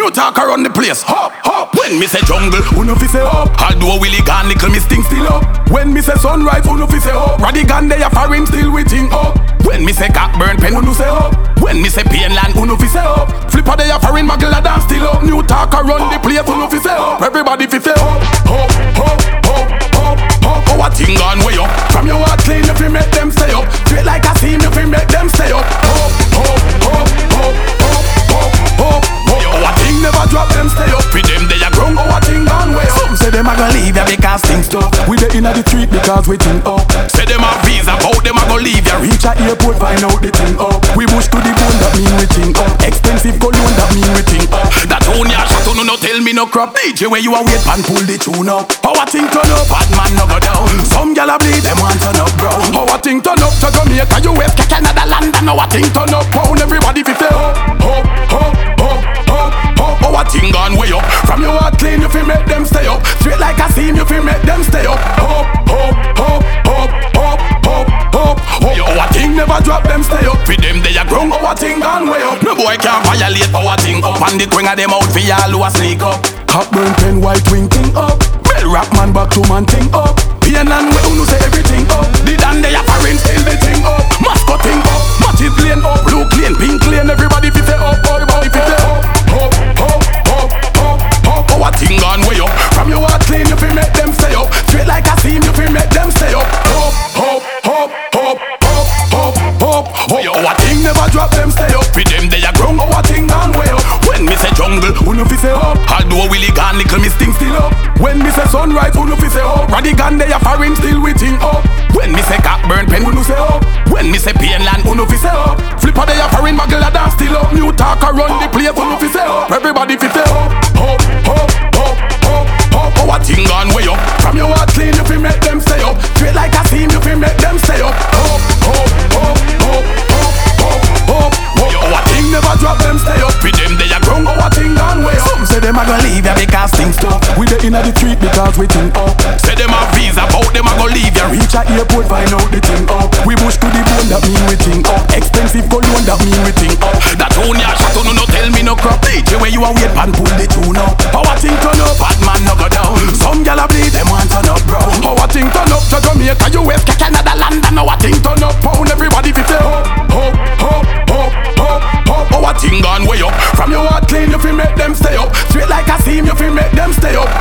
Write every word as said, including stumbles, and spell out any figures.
New talk around the place. Hop, hop. When me say jungle, who know fi say up. Although Willie gone, little me sting still up. When me say sunrise, who know fi say up. Radigan they a foreign still waiting up. When me say cockburn pen, who know say up. When me say Painland, who know fi say up. Flipper they a foreign muggle a dance still up. New talk around the place, who know fi say up. Everybody fi say up, up, up, up, up, up. Our thing gone way up. From your heart clean, you fi make them stay up. Straight like a seam, you fi make them stay up. Up, up, up, up, up, up, up. Our thing never drop, them stay up. With them they a grown, our thing gone way up. Some say them a gonna leave ya because things tough. We dey inna the street because we think up. Say them a visa, bout them a gonna leave ya. Reach a airport, find out the thing up. We bush to the bone, that mean we think up. Expensive cologne, that mean we think up. That own ya shot, no no tell me no crop. D J where you a wait and pull the tune up. Our thing turn up, bad man no go down. Some gyal a bleed, them want turn up brown. Our thing turn up to Jamaica, U S, Canada, London. Our thing turn up pound, everybody fi say up, up, up, up, up, up. Our thing gone way up. From your heart clean, you fi make them stay up. Straight like a seam, you fi make them stay up. Up, up, up, up, up, up, up. Yo, our thing never drop, them stay up. With them they a grown, our thing gone way up. No boy can't violate our thing up. And the queen of them out for y'all who a sneak up. Cockburn pen, white wing thing up. Bell rap man back to man thing up. Painland way who say everything up. The dan they a foreign still the thing up. Mascot thing up, Matches lane up, blue lane, pink lane. Everybody fi say up, everybody fi say up. Up, up, up, up, up. Our thing gone way up. From your heart clean, you fi make them stay up. Straight like a seam, you fi make them stay up. Up, up, up, up, up, up, up. Yo, our thing never drop, them stay up. With them they a grown, our thing gone way up. When me say jungle, who know fi say up. Although Willie gone, little me sting still up. When me say sunrise, who know fi say up. Radigan they a foreign still waiting up. When me say cockburn pen, who know say up. When me say Painland, who know fi say up. Flipper they a foreign muggle a dance still up. New talk around the place, who know fi say up. Everybody fi say up, up, up, up, up, up. Our thing gone way up. From your heart clean, you fi make them stay up. Straight like a seam, you fi make them stay up. Up, up, up, up, up, up, up. Yo, our thing never drop, them stay up. With them they a grown, our thing gone way up. Some say them a gonna leave ya because things tough. We dey inna the street because we think up. Say them a visa, bout them a gonna leave ya. Reach a airport, find out the thing up. We bush to the bone, that mean we think up. Expensive cologne, that mean we think up. That own ya shot, no no tell me no crop. D J where you a wait and pull the tune up. Our thing turn up, bad man no go down. Some gyal a bleed, them want turn up brown. Our thing turn up to Jamaica, U S, Canada, London. Our thing turn up pound, everybody fi say up, up, up, up, up, up. Our thing gone way up. From your heart clean, you fi make them stay up. Straight like a seam, you fi make them stay up.